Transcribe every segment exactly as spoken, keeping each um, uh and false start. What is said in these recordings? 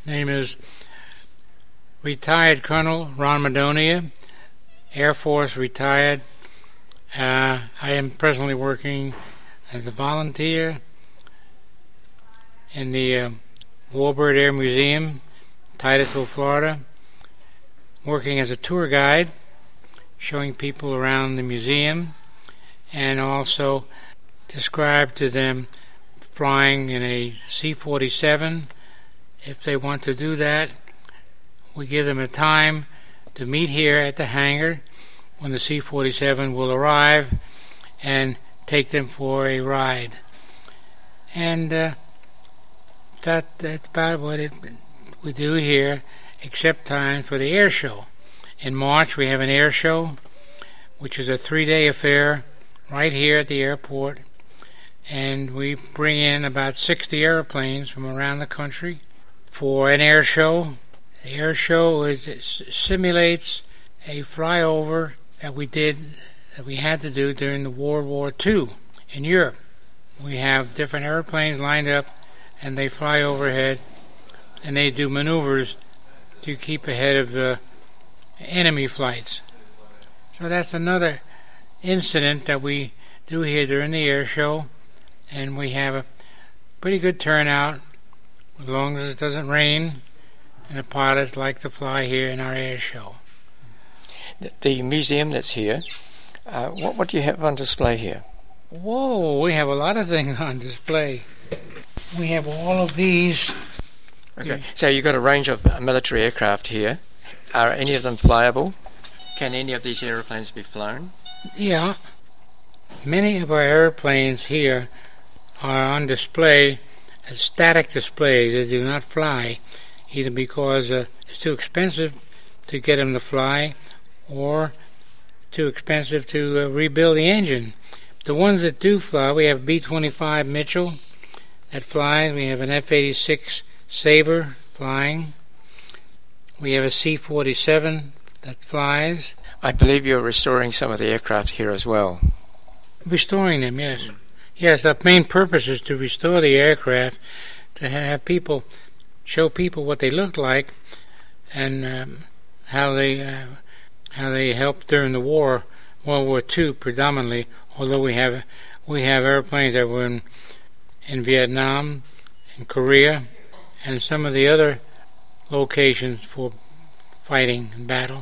name is Retired Colonel Ron Madonia, Air Force retired. Uh, I am presently working as a volunteer in the uh, Warbird Air Museum, Titusville, Florida, working as a tour guide, showing people around the museum, and also describe to them flying in a C forty-seven. If they want to do that, we give them a time to meet here at the hangar when the C forty-seven will arrive and take them for a ride. And uh, that that's about what it, we do here, except time for the air show. In March we have an air show, which is a three-day affair right here at the airport, and we bring in about sixty airplanes from around the country for an air show. The air show is it simulates a flyover that we did, that we had to do during the World War Two in Europe. We have different airplanes lined up, and they fly overhead, and they do maneuvers to keep ahead of the enemy flights. So that's another incident that we do here during the air show, and we have a pretty good turnout as long as it doesn't rain, and the pilots like to fly here in our air show. The, the museum that's here, uh, what, what do you have on display here? Whoa, we have a lot of things on display. We have all of these. Okay, so you've got a range of uh, military aircraft here. Are any of them flyable? Can any of these airplanes be flown? Yeah. Many of our airplanes here are on display as static displays. They do not fly, either because uh, it's too expensive to get them to fly or too expensive to uh, rebuild the engine. The ones that do fly, we have B twenty-five Mitchell that flies. We have an F eighty-six Sabre flying. We have a C forty-seven that flies. I believe you're restoring some of the aircraft here as well. Restoring them, yes. Mm. Yes, the main purpose is to restore the aircraft, to have people, show people what they looked like, and um, how they uh, how they helped during the war, World War Two predominantly. Although we have we have airplanes that were in, in Vietnam, in Korea, and some of the other locations for fighting and battle.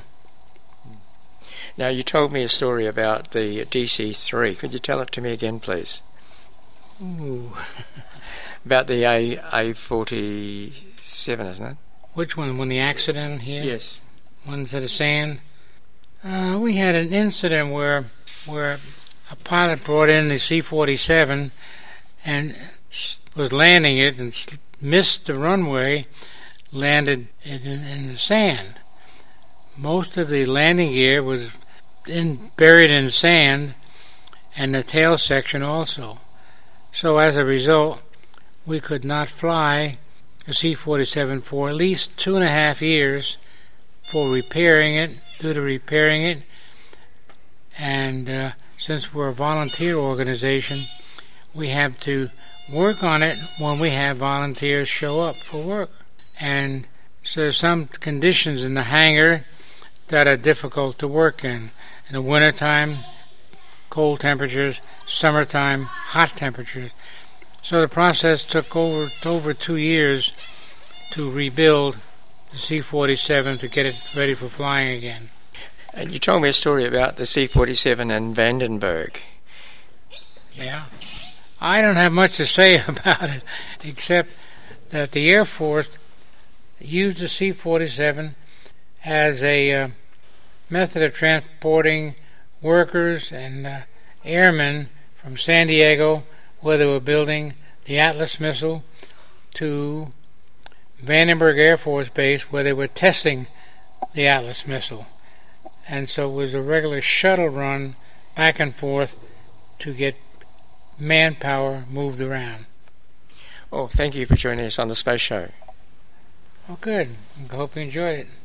Now, you told me a story about the D C three. Could you tell it to me again, please? Ooh. About the A forty-seven, isn't it? Which one? When the accident here? Yes. Ones that are saying? Uh, we had an incident where where a pilot brought in the C forty-seven and was landing it and missed the runway, landed it in, in the sand. Most of the landing gear was in, buried in sand, and the tail section also. So as a result, we could not fly the C forty-seven for at least two and a half years for repairing it, due to repairing it. And uh, since we're a volunteer organization, we have to work on it when we have volunteers show up for work. And so there's some conditions in the hangar that are difficult to work in. In the wintertime, cold temperatures, summertime, hot temperatures. So the process took over over two years to rebuild the C forty-seven to get it ready for flying again. And you told me a story about the C forty-seven in Vandenberg. Yeah. I don't have much to say about it, except that the Air Force used the C forty-seven as a uh, method of transporting workers and uh, airmen from San Diego, where they were building the Atlas missile, to Vandenberg Air Force Base, where they were testing the Atlas missile. And so it was a regular shuttle run back and forth to get manpower moved around. Oh, thank you for joining us on the Space Show. Oh, good. I hope you enjoyed it.